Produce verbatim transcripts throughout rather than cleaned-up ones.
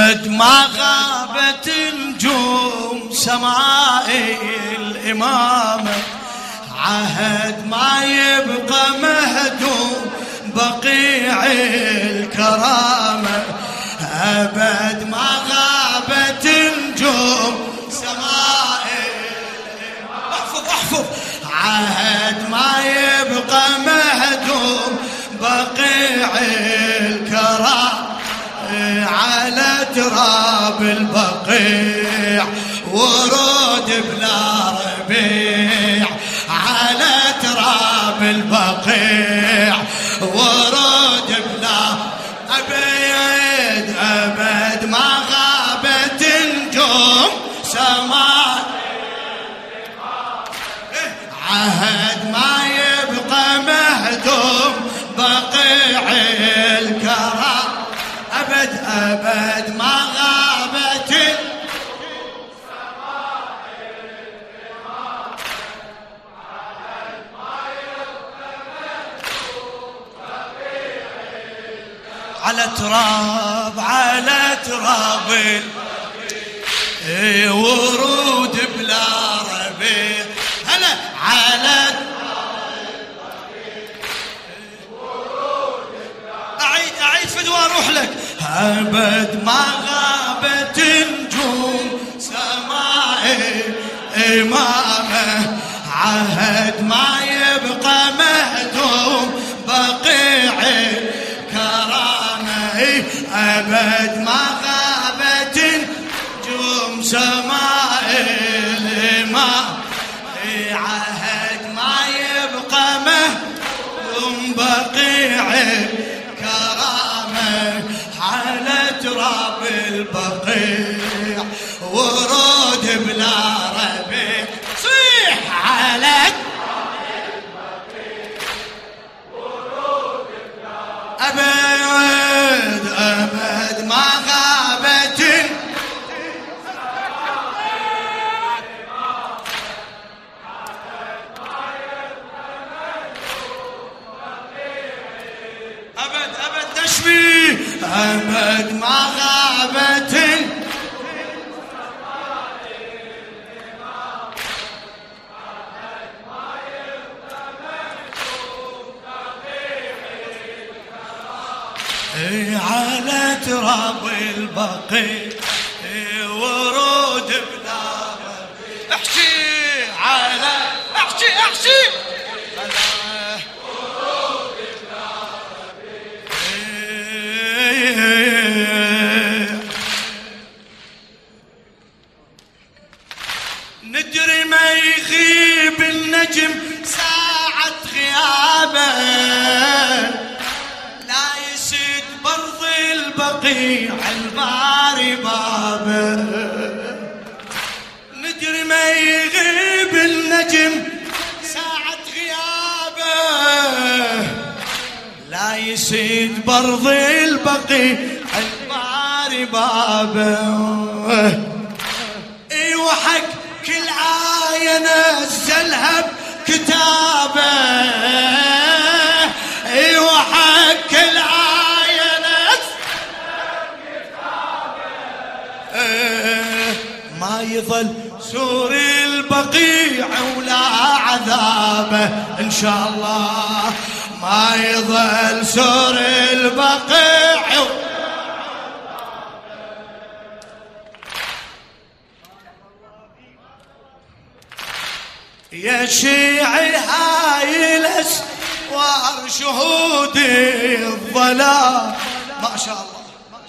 أبد ما غابت نجوم سماء الإمامة، عهد ما يبقى مهدوم بقيع الكرامة. أبد ما غابت نجوم سماء الإمامة، احفظ احفظ، عهد ما يبقى مهدوم بقيع الكرامة. على تراب البقيع ورود بلا ربيع، على تراب البقيع ورود بلا أبد. أبد ما غابت نجوم سماء، عهد ما يبقى مهدوم بقيع الكرام. أبد أبد ما غابت على تراب على تراب ورود بلا ربيع. هلا على أعيد أعيد فدوى أروح لك. أبد ما غابت نجوم سماء إمامه، عهد ما يبقى مهدوم بقيع كرامه. أبد ما غابت نجوم سماء الإمام، عهد ما يبقى مهدوم بقيع كرامه. على تراب البقيع ورود بلا ربيع، صيح على تراب البقيع ورود بلا أبد. أبد ما غابت أبد أبد تشبيه. أبد ما غابت على تراب البقيع ورود بلا ربيع. احكي على احكي احكي ورود بلا ربيع. ندري ما يغيب النجم ساعة غيابه، لا يسد برض البقيع الباري بابه. ندري ما يغيب النجم ساعة غيابه، لا يسد برض البقيع الباري بابه. اي وحق كل آية نزلها بكتابه، اي وحق كل آية نزلها بكتابه. ما يظل سور البقيع ولا عذابه ان شاء الله، ما يظل سور البقيع. يا شيعي هاي الاسوار شهود الظلام، ما شاء الله.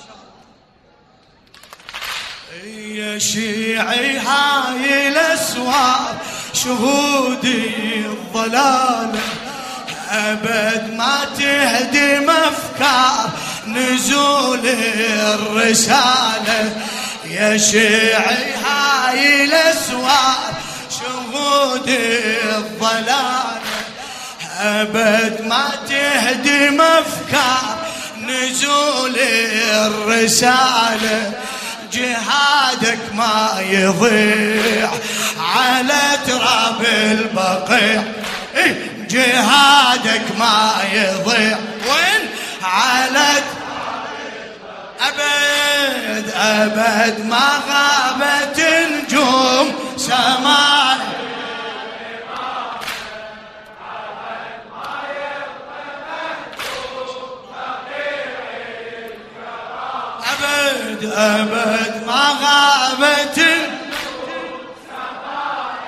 يا شيعي هاي الاسوار شهود الضلال، أبد ما تهدم أفكار نزول الرسالة. يا شيعي هاي الأسوار شهود الضلال، أبد ما تهدم أفكار نزول الرسالة. جهادك ما يضيع على تراب البقيع، جهادك ما يضيع وين على أبد أبد أبد ما غابت نجوم سماء أبد أبد ما غابت نجوم سماء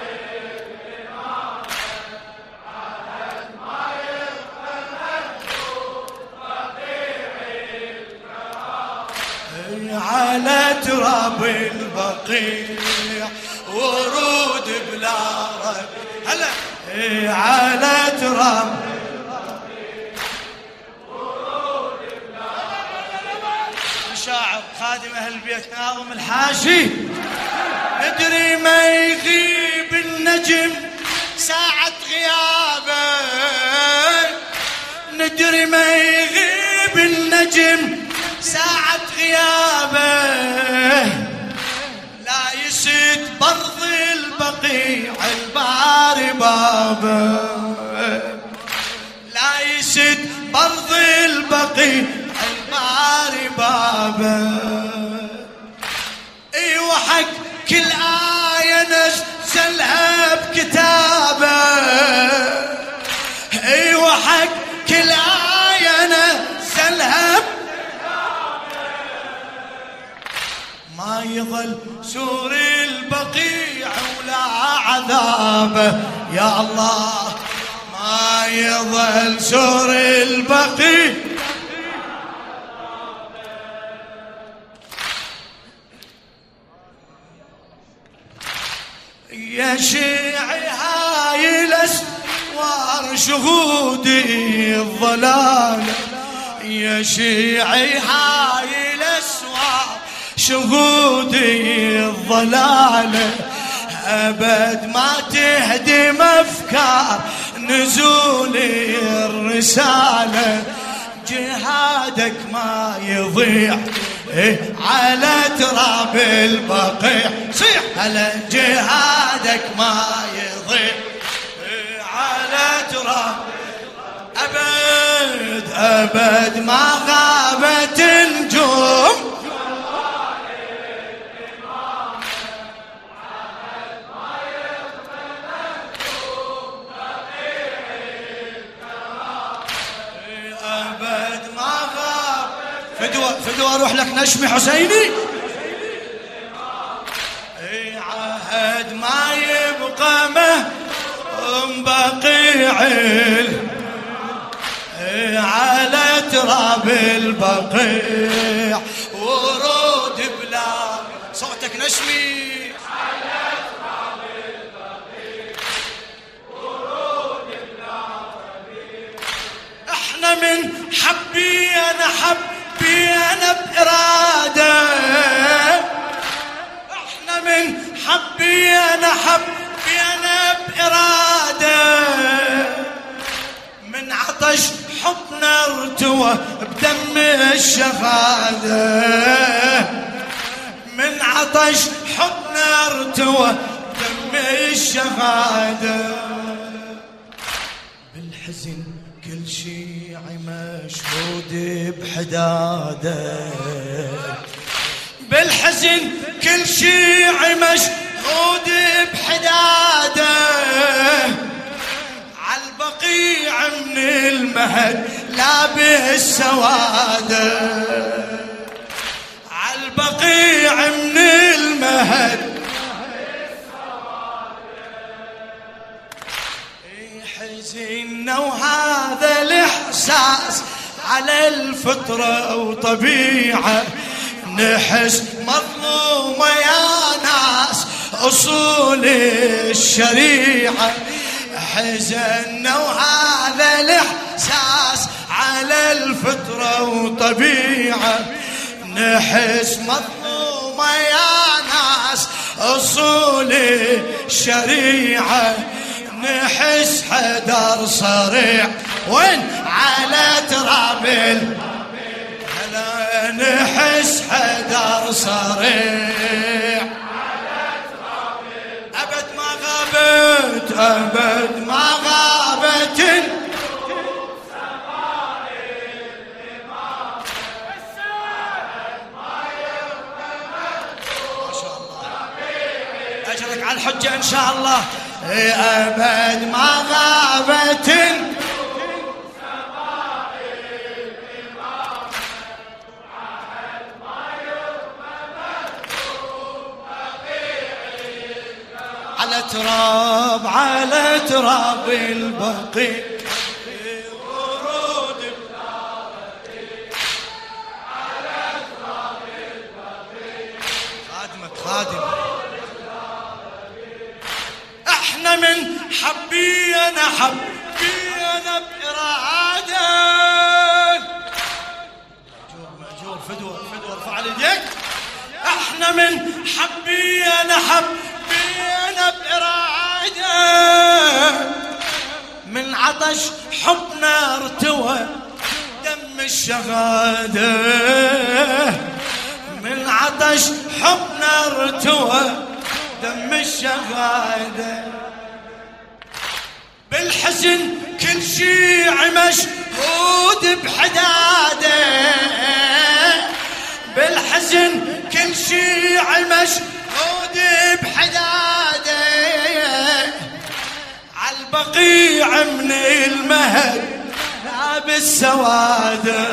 على تراب البقيع ورود بلا رب هلا على تراب البقيع ورود بلا رب. شاعر خادم اهل البيت ناظم الحاشي ندري ما يغيب النجم ساعة غيابه ندري ما يغيب النجم ساعة غيابه لا يسد برض البقيع البار بابه لا يسد برض البقيع البار بابه ايوه حق كل آية نزلها بكتابه ايوه حق كل آية نزلها ما يظل سور البقيع ولا عذابه يا الله ما يظل سور البقيع يا شيعي هاي الاسوار شهودي الضلال يا شيعي هاي الاسوار شهودي الضلالة أبد ما تهدم أفكار نزول الرسالة جهادك ما يضيع إيه على تراب البقيع صيح هلا جهادك ما يضيع إيه على تراب أبد أبد ما غابت النجوم فدوى فدوى اروح لك نشمي حسيني اي عهد ما يبقى مهضوم بقيع اي على تراب البقيع ورود بلا صوتك نشمي على تراب البقيع ورود بلا ربيع احنا من حبي انا حب أنا بإرادة إحنا من حبي أنا حبي أنا بإرادة من عطش حبنا ارتوى بدم الشهادة من عطش حبنا ارتوى بدم الشهادة بالحزن كل شيء مشهود بحداده بالحزن كل شيء مشهود بحداده عالبقيع من المهد لابس سواده عالبقيع من المهد حزننا وهذا الإحساس على الفطرة وطبيعة نحس مظلومة يا ناس أصول الشريعة حزننا وهذا الإحساس على الفطرة وطبيعة نحس مظلومة يا ناس أصول الشريعة نحس حدر صريع وين على تراب هلا نحس حدر صريع على تراب أبد ما غابت أبد ما غابت أجرك على الحجة إن شاء الله. أبد ما غابت على تراب على تراب البقيع ورود على تراب البقيع. خادمك خادم. احنا من حبينا حبينا بإرادة. مأجور مأجور فدوة فدوة ارفع يديك. احنا من حبينا حبينا بإرادة، من عطش حبنا ارتوى دم الشهادة، من عطش حبنا ارتوى دم الشهادة. بالحزن كل شيء مشهود بحداده، بالحزن كل شيء مشهود بحداده. عالبقيع من المهد لابس سواده،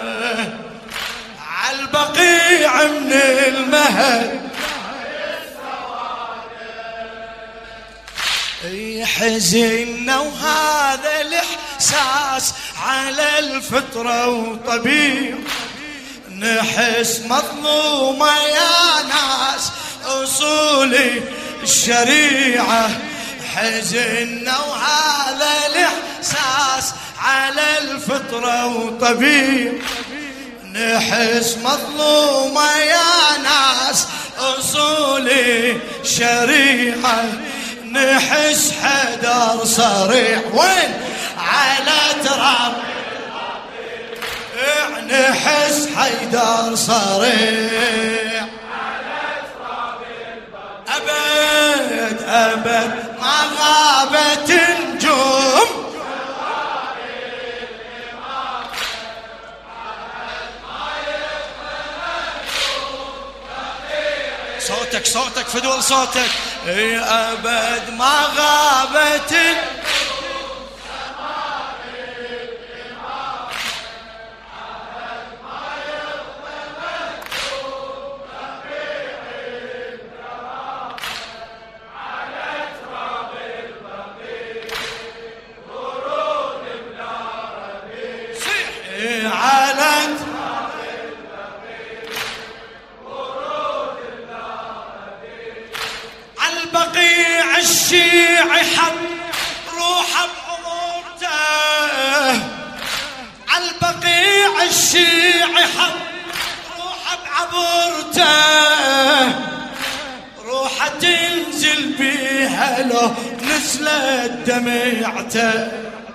عالبقيع من المهد حزننا وهذا الإحساس على الفطرة وطبيعي. نحس مظلومة يا ناس أصول الشريعة، حزننا وهذا الإحساس على الفطرة وطبيعي. نحس مظلومة يا ناس أصول الشريعة، نحس حدر صريح وين على تراب، نحس حيدر صريح على تراب. أبد أبد ما غابت نجوم صوتك صوتك فدول صوتك. اي أبد ما غابت البقيع الشيعي حط روحه بعمرته، عالبقيع الشيعي حط روحه بعبرته. روحه تنزل بيها لو نزلت دمعته،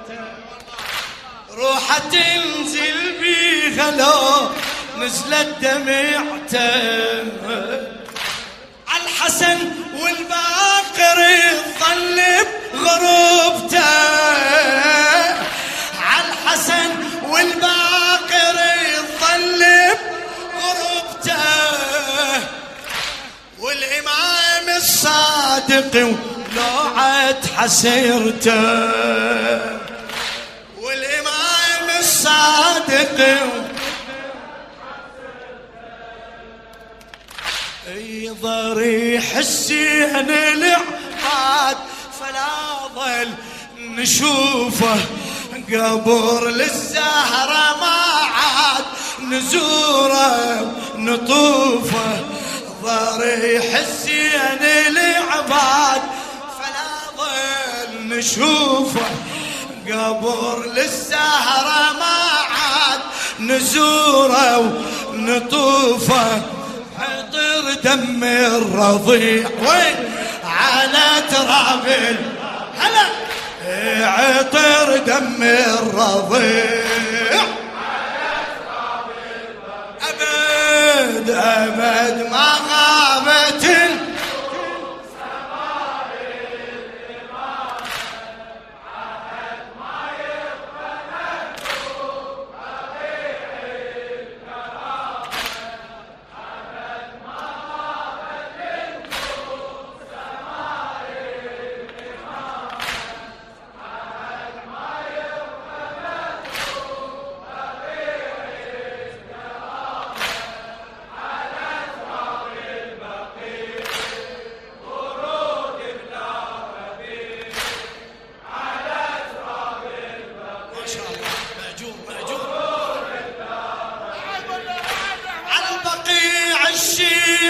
روحه تنزل بيها لو نزلت دمعته. الحسن والباقر يظل بغربته، عالحسن والباقر يظل بغربته. والإمام الصادق ولوعة حسيرته، والإمام الصادق ضريح السين العباد فلا ظل نشوفه. قبر للزهرة ما عاد نزوره نطوفه. ضريح السين العباد فلا ظل نشوفه. قبر للزهرة ما عاد نزوره ونطوفه. حطر دم الرضيع وين على تراب هلا، عطر دم الرضيع على تراب. أبد أبد ما غابت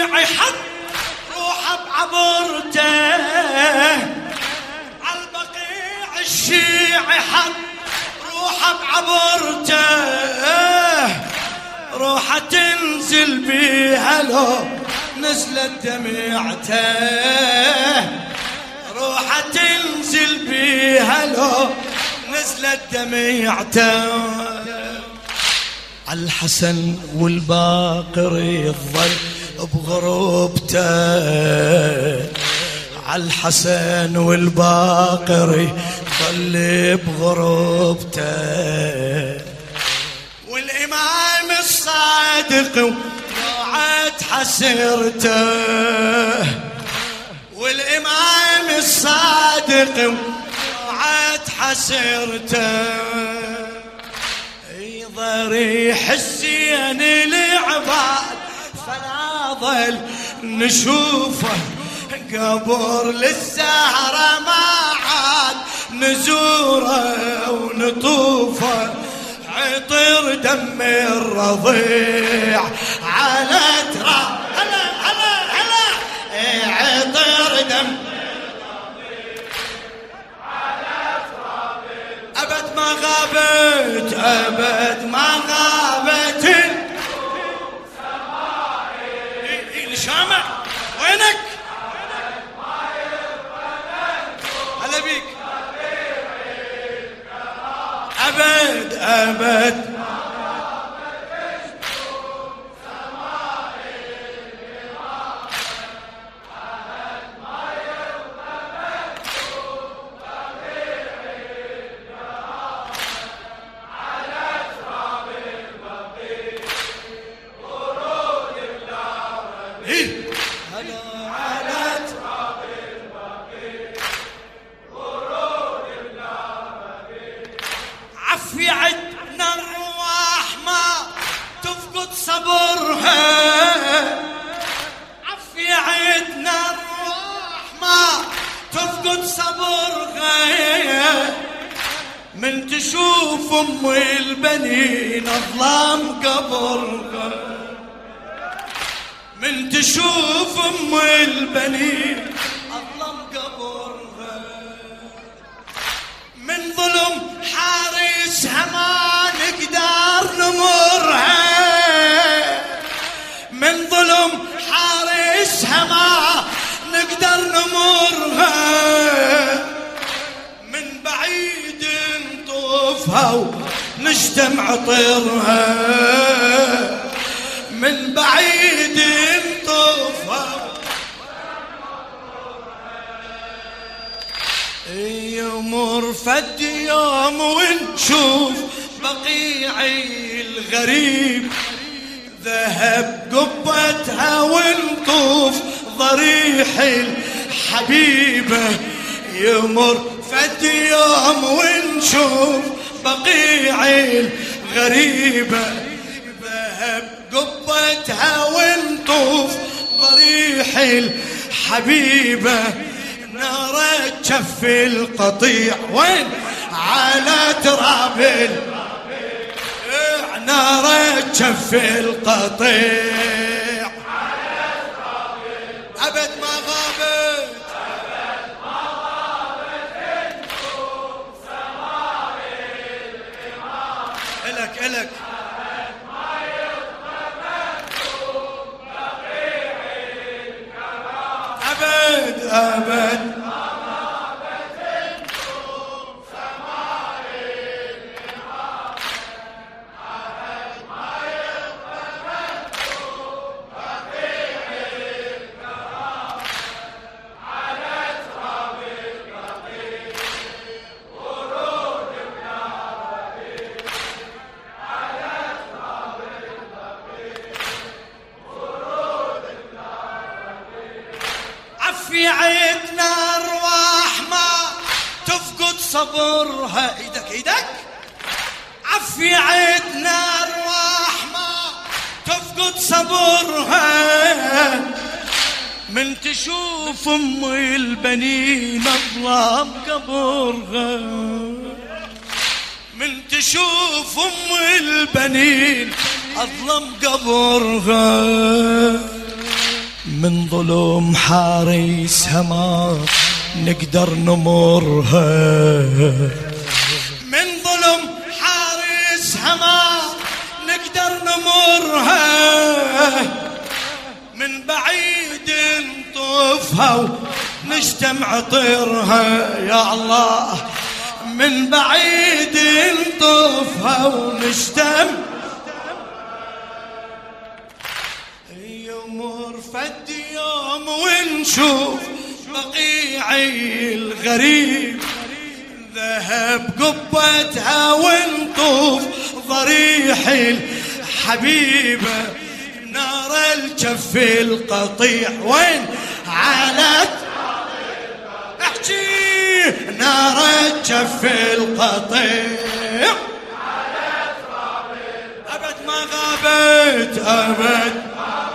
الشيعي حط روحه بعبرته، عالبقيع الشيعي حط روحه بعبرته، روحه تنزل بيها لو نزلت دمعته، روحه تنزل بيها لو نزلت دمعته. عالحسن والباقر يظل بغربته، عالحسن والباقر يظل بغربته، والإمام الصادق وقعت حسرته، والإمام الصادق وقعت حسرته، ضريح الزين العباد فلا ظل نشوفه، قبر للزهرة ما عاد نزوره ونطوفه، عطر دم الرضيع على تراب، هلا هلا هلا عطر دم أبد ما غابت، أبد ما غابت سمائي الشامع. وينك؟ هلا بيك. أبد أبد عفيتنا الرواح ما تفقد صبرها، عفيتنا الرواح ما تفقد صبرها، من تشوف ام البنين اظلام قبرها، من تشوف ام البنين اظلام قبرها، من ظلم حارسها ما نقدر نمرها، من ظلم حارسها ما نقدر نمرها، من بعيد نطوفها ونشتم عطرها، من بعيد نطوفها يمر فد يوم ونشوف بقيعي الغريب، ذهب قبتها ونطوف ضريح الحبيبة، يمر فد يوم ونشوف بقيعي الغريبة، ذهب قبتها ونطوف ضريح الحبيبة، نار جف القطيع وين على تراب، نار جف القطيع أبد ما غابت، أبد ما غابت نجوم سماء الإمام، إلك إلك أبد ما يطلق نجوم بقيع الكرام، أبد أبد في عيدنا ارواح ما تفقد صبرها، ايدك ايدك، عفي عيدنا ارواح ما تفقد صبرها، من تشوف ام البنين اظلام قبرها، من تشوف ام البنين اظلم قبرها، من ظلم حارسها ما نقدر نمرها، من ظلم حارسها ما نقدر نمرها، من بعيد نطوفها ونشتم عطرها يا الله، من بعيد نطوفها ونشتم. يمر فد يوم ونشوف بقيعي الغريب، ذهب قبتها ونطوف ضريح الحبيبة، نار الجف القطيع وين علت احكي، نار الجف القطيع أبد ما غابت، أبد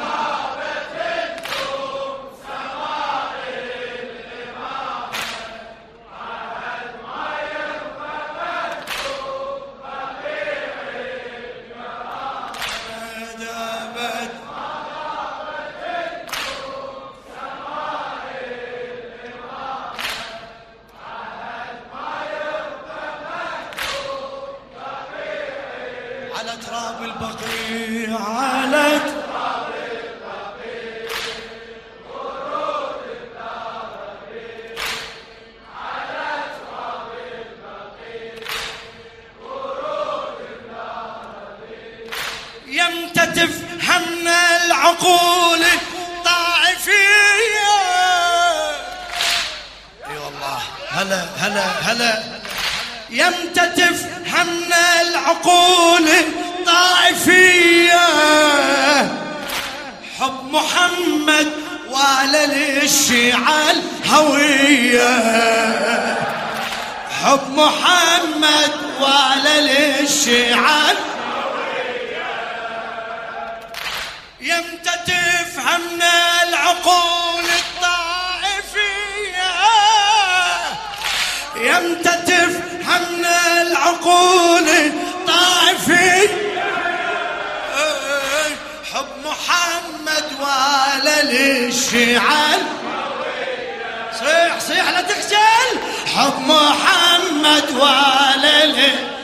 على تراب البقيع، على تراب البقيع ورود النار ربيع، على تراب البقيع ورود النار ربيع. يمتى تفهمنا العقول الطائفية، اي والله هلا هلا هلا. يمتى تفهمنا العقول الطائفية، حب محمد ولا للشيعة الهوية، حب محمد ولا للشيعة الهوية. يمتى تفهمنا العقول الطائفية، يمتى تفهمنا العقول الطائفية، حب محمد ولا للشيعة، صيح صيح لا تخجل، حب محمد ولا للشيعة.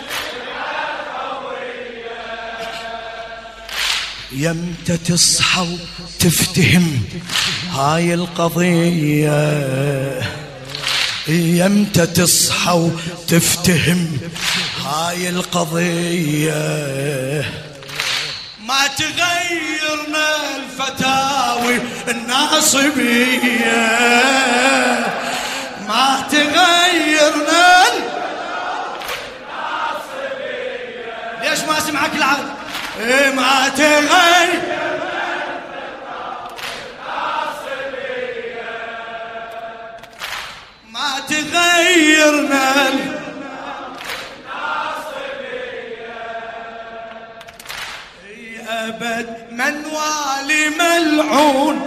يمتى تصحى وتفتهم هاي القضية، يمتى تصحى وتفتهم هاي القضية، ما تغيرنا الفتاوي الناصبية، ما تغيرنا الناصبية. ليش ما سمعك العاد؟ إيه ما تغير ما تغيرنا الناصبية، أبد من والي ملعون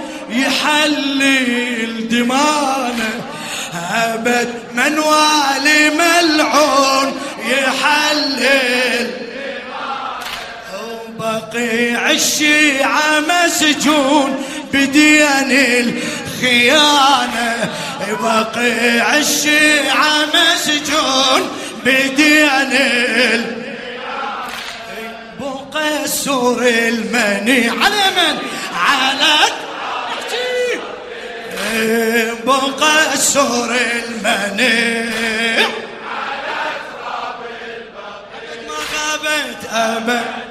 يحلل دمانا، أبد من والي ملعون يحلل دمانا، وبقيع الشيعة مسجون بدين الخيانة، بقيع الشيعة مسجون بدين بقى السور المني على من على بقى السور المني على تراب البقيع، ما غابت أبد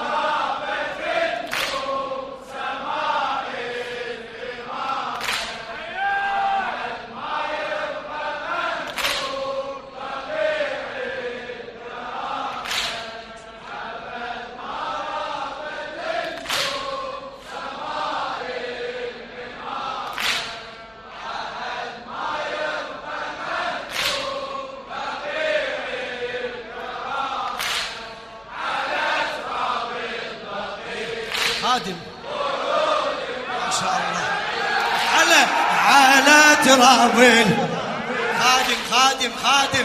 خادم ما شاء الله على على تراب خادم خادم خادم.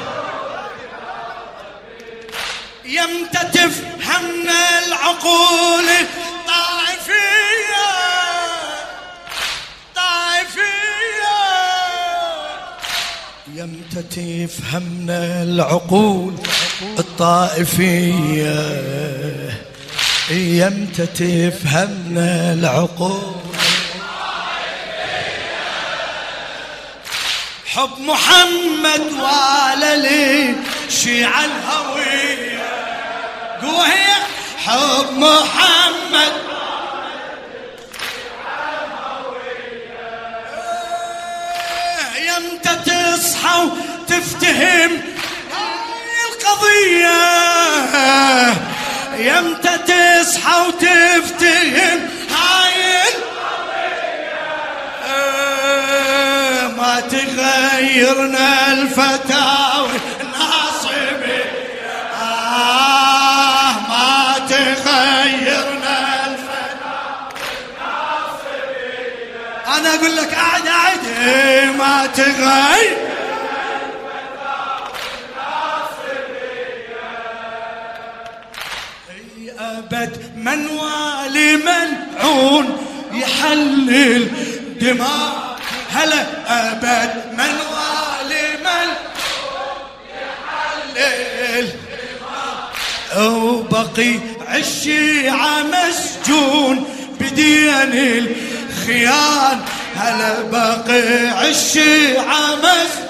يمتى تفهمنا العقول الطائفية، يمتى تفهمنا العقول الطائفية، يمتى تفهمنا العقول حب محمد ولا لي شيع الهوية. قوة هي حب محمد يمتى تصحى وتفتهم هاي القضية، يمتى تصحى وتفتهم هاي القضية. ما تغيرنا الفتاوى الناصبية، آه ما تغيرنا الفتاوى الناصبية. أنا أقول لك قاعد قاعد ما تغير أبد من والي ملعون يحلل دماء. هلا أبد من والي ملعون يحلل دماء، وبقي الشيعة مسجون بدين الخيان. هلا بقي الشيعة مسجون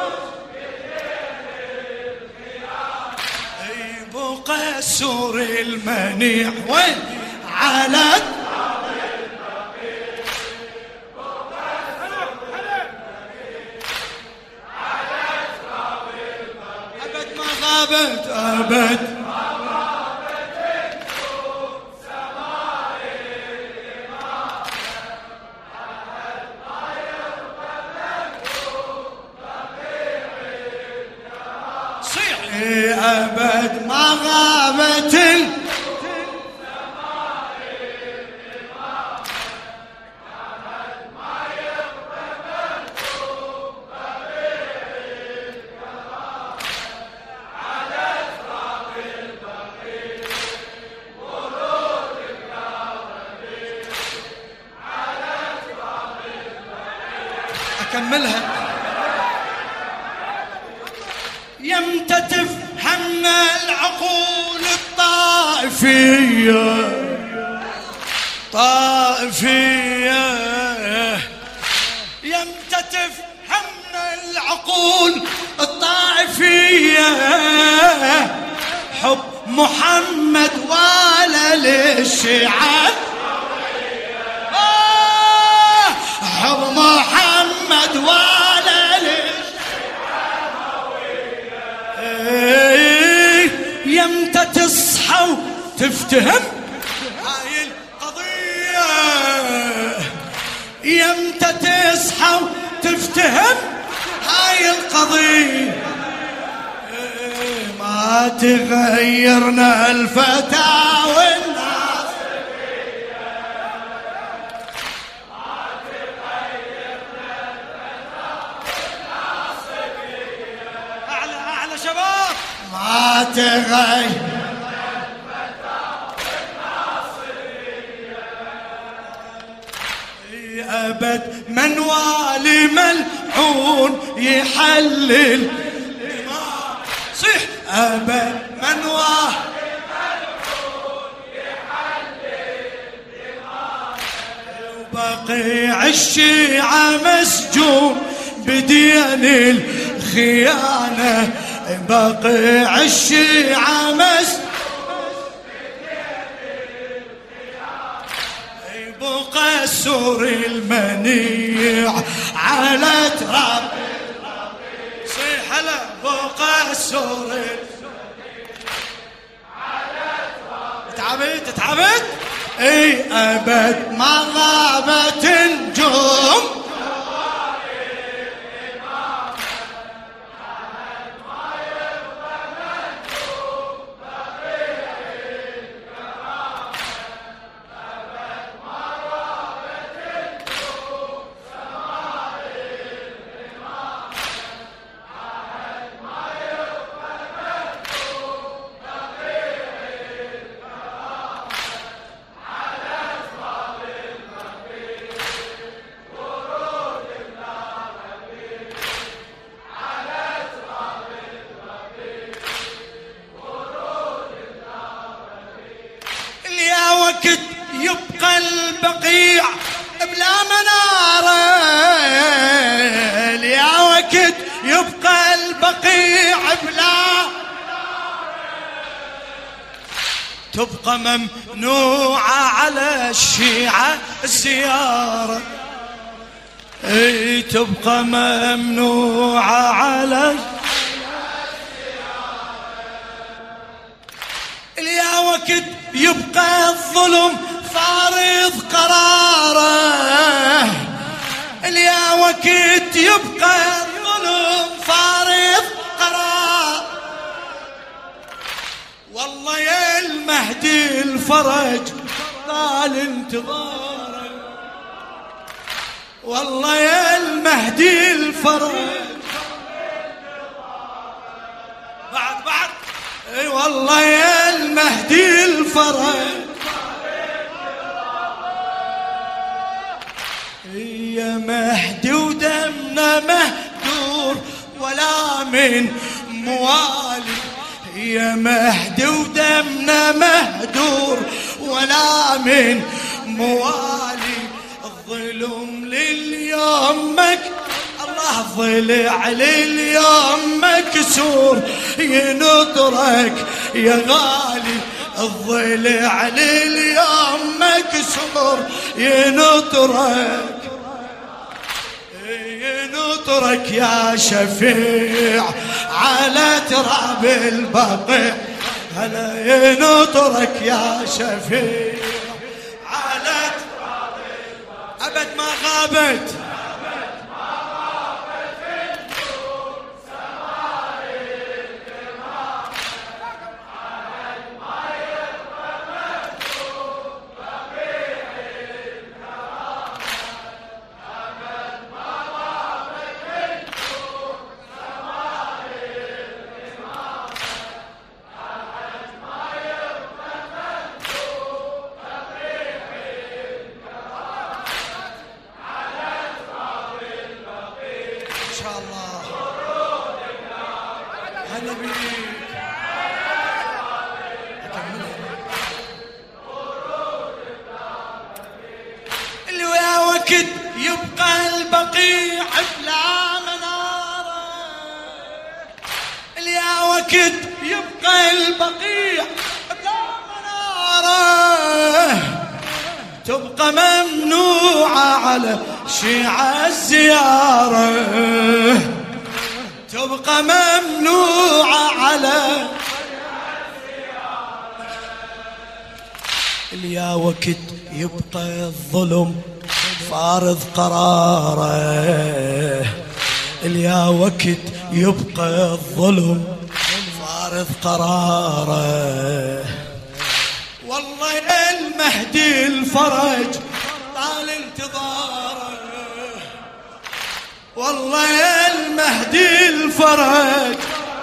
قسور المنيع وين على أبد ما غابت أبد ما غابت سماء الإمام. أهل ما يرضى مكتوب بقيع الكرام. صيح أبد ما غابت السماء الإمام. أهل ما يرضى مكتوب بقيع الكرام. على أسرار البقيع ورود الكرامين. على أسرار البقيع أكملها. يمتى تفهمنا العقول الطائفية طائفية، يمتى تفهمنا العقول الطائفية. حب محمد ولا للشيعة، آه حب محمد ولا للشيعة. يمتى تصحى وتفتهم هاي القضية، يمتى تصحى وتفتهم هاي القضية. ما تغيرنا الفتاوى الناصبية، ما تغيرنا الفتاوى الناصبية. أعلى أعلى شباب. ما تغير أبد من والي ملعون يحلل دماء. صيح أبد من والي ملعون يحلل دماء، وبقيع الشيعة مسجون بدين الخيانة. بقيع الشيعة مسجون بقسور المنيع على تراب. صيح هلا بقسور على تراب. تعبت تعبت اي أبد ما غابت النجوم. البقيع بلا تبقى ممنوعة على الشيعة الزيارة. اي تبقى ممنوعة على اليا وقت يبقى الظلم فارض قراره. اليا وقت يبقى الظلم فارض قرار. والله يا المهدي الفرج طال انتظاره. والله يا المهدي الفرج بعد بعد اي والله يا المهدي الفرج. يا مهدي ودمنا مهدور ولا من موالي. يا مهدي ودمنا مهدور ولا من موالي. الظلم لليوم مك الله ضلع لليوم مكسور ينطرك يا غالي. الضلع لليوم مكسور ينطرك ينطرك يا شفيع على تراب البقيع. هلا ينطرك يا شفيع على تراب البقيع. أبد ما غابت إن شاء الله. هلا بيك. اللي ويا وقت يبقى البقيع بلا منارة. اللي يا وقت يبقى البقيع بلا منارة. تبقى ممنوعة على شيعة الزيارة. تبقى ممنوعة على اليا وقت يبقى الظلم فارض قراره. اليا وقت يبقى الظلم فارض قراره. والله المهدي الفرج طال انتظاره. والله يا المهدي الفرج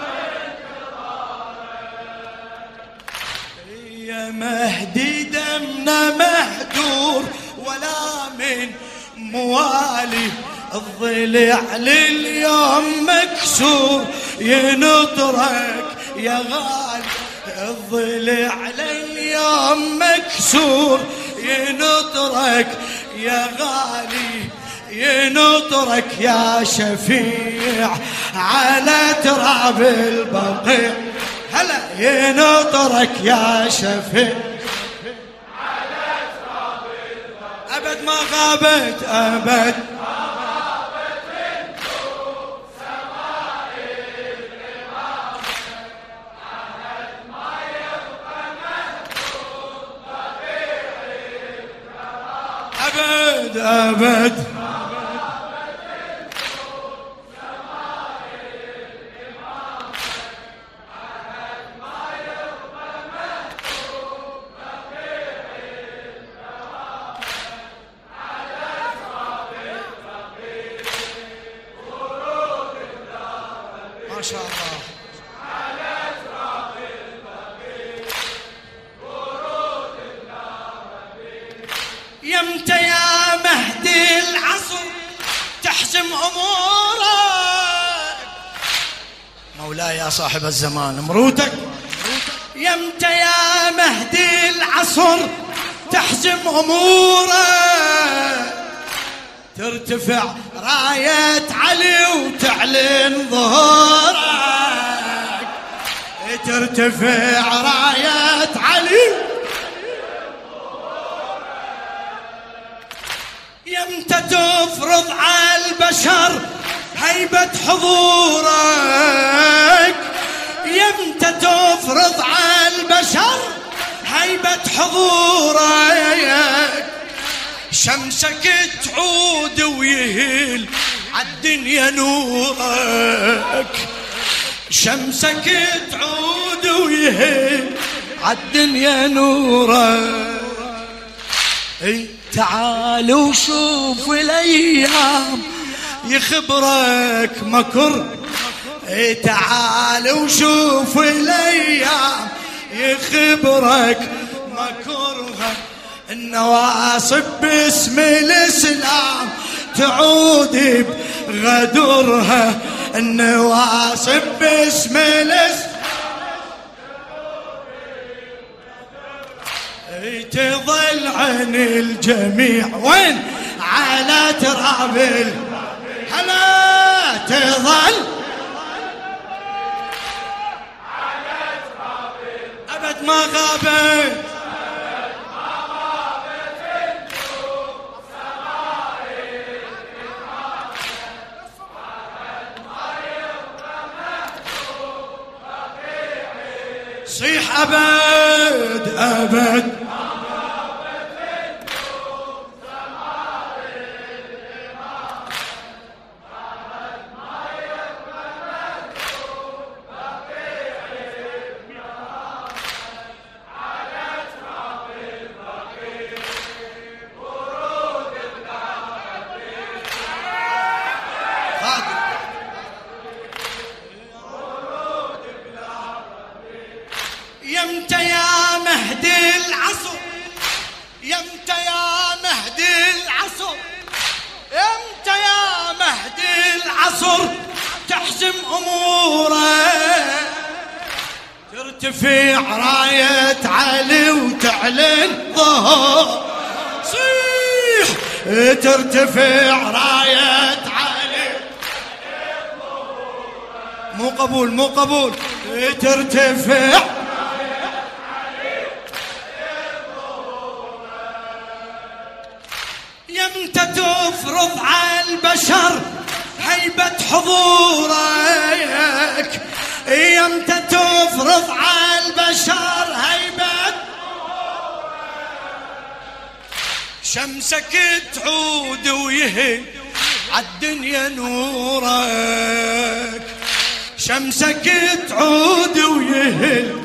يا مهدي دمنا مهدور ولا من موالي. الضلع لليوم مكسور ينطرك يا غالي. الضلع لليوم مكسور ينطرك يا غالي. ينطرك يا شفيع على تراب البقيع. هلا ينطرك يا شفيع على تراب البقيع. أبد ما غابت أبد ما غابت بنتو سماء الإمام. عهد ما يبقى مهدور بقيع الكرام. أبد أبد ما شاء الله. على تراب البقيع ورود النار. يمتى يا مهدي العصر تحزم امورك. مولاي يا صاحب الزمان مروتك. يمتى يا مهدي العصر تحزم امورك. ترتفع راية علي وتعلن ظهوره. ترتفع راية علي يمتى تفرض على البشر هيبة حضورك يمتى تفرض على البشر هيبة حضورك شمسك تعود ويهل عالدنيا نورك شمسك تعود ويهل عالدنيا نورك اي تعال وشوف الايام يخبرك مكر اي تعال وشوف الايام يخبرك مكرها النواصب باسم الاسلام تعود بغدرها النواصب باسم الاسلام تظل عن الجميع وين على تراب هلا تظل على تراب أبد ما غابت صيح أبد أبد يمتى يا مهدي العصر يمتى يا مهدي العصر يمتى يا مهدي العصر تحسم امورك ترتفع راية علي وتعلن ظهر صيح ترتفع راية علي مو قبول مو قبول ترتفع يمتى تفرض على البشر هيبة حضورك يمتى تفرض على البشر هيبة شمسك تعود ويهل عالدنيا نورك شمسك تعود ويهل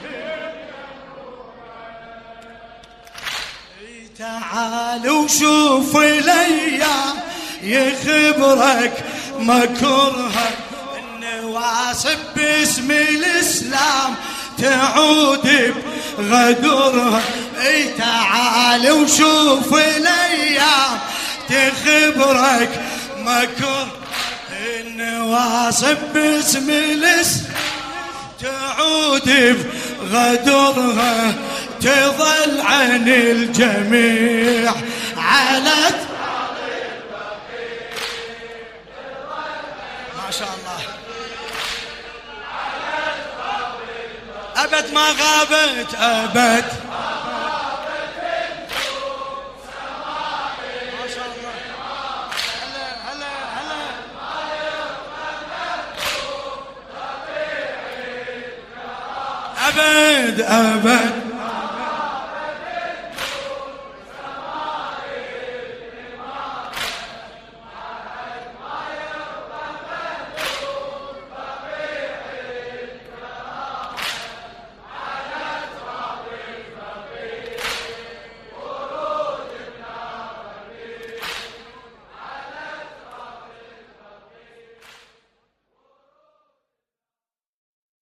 تعال وشوف الايام يخبرك مكرها النواصب باسم الاسلام تعود بغدرها اي تعال وشوف الايام تخبرك مكر النواصب باسم الاسلام تعود بغدرها تظل عن الجميع على ما شاء الله أبد ما غابت أبد ما شاء الله هلا هلا هلا أبد أبد